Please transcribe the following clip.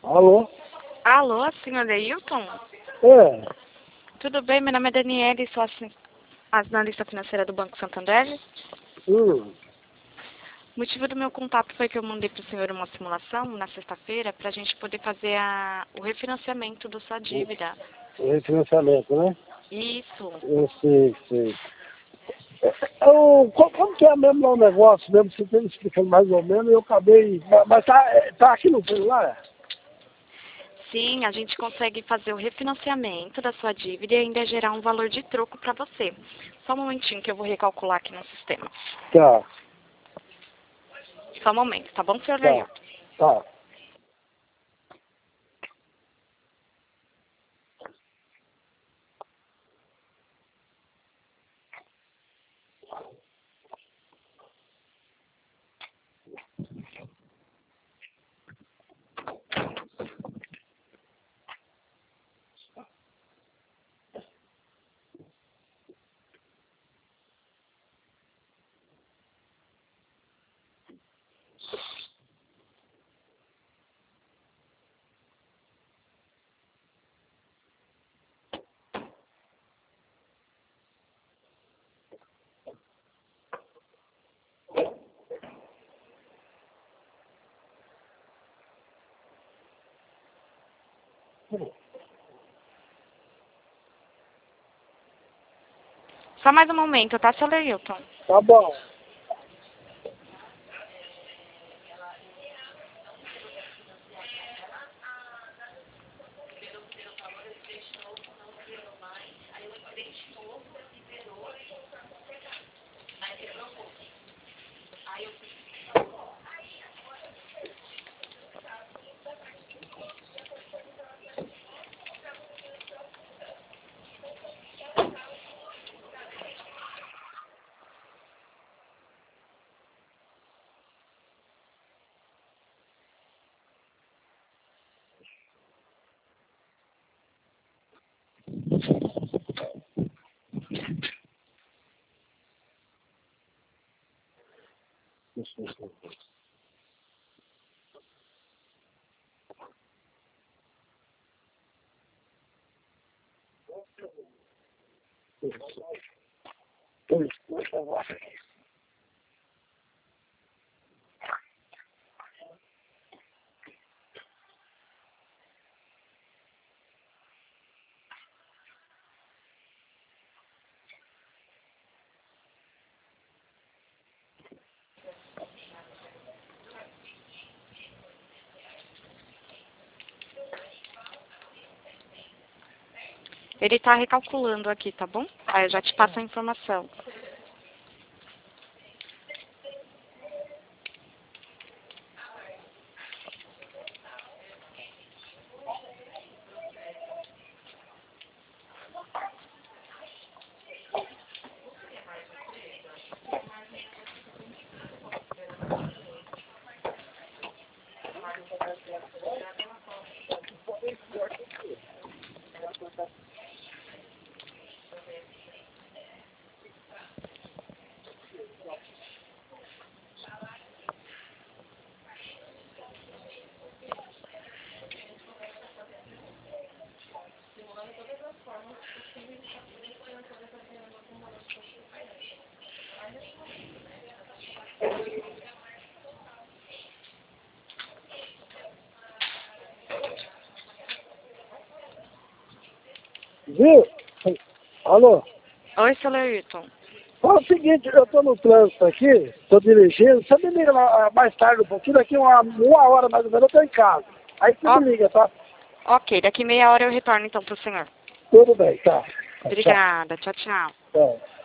Alô? Alô, senhor Ailton? É. Tudo bem? Meu nome é Daniele, sou analista financeira do Banco Santander. Hum. O motivo do meu contato foi que eu mandei para o senhor uma simulação na sexta-feira para a gente poder fazer o refinanciamento da sua dívida. O refinanciamento, né? Isso. Eu sei. Como que é mesmo lá o negócio mesmo? Você tem me explicando mais ou menos, eu acabei. Mas tá aqui no celular? Sim, a gente consegue fazer o refinanciamento da sua dívida e ainda gerar um valor de troco para você. Só um momentinho que eu vou recalcular aqui no sistema. Tá. Só um momento, tá bom, senhor Tá. Ailton? Tá. Só mais um momento, tá, senhor Ailton? Tá bom. Ele tá recalculando aqui, tá bom? Aí eu já te passo a informação. Viu? Alô? Oi, senhor Ailton. Fala o seguinte, eu tô no trânsito aqui, tô dirigindo, você me liga lá, mais tarde um pouquinho, daqui uma hora mais ou menos eu tô em casa. Aí você Ó, me liga, tá? ok, daqui meia hora eu retorno então pro senhor. Tudo bem, tá. Tchau. Obrigada, tchau, tchau. Tchau.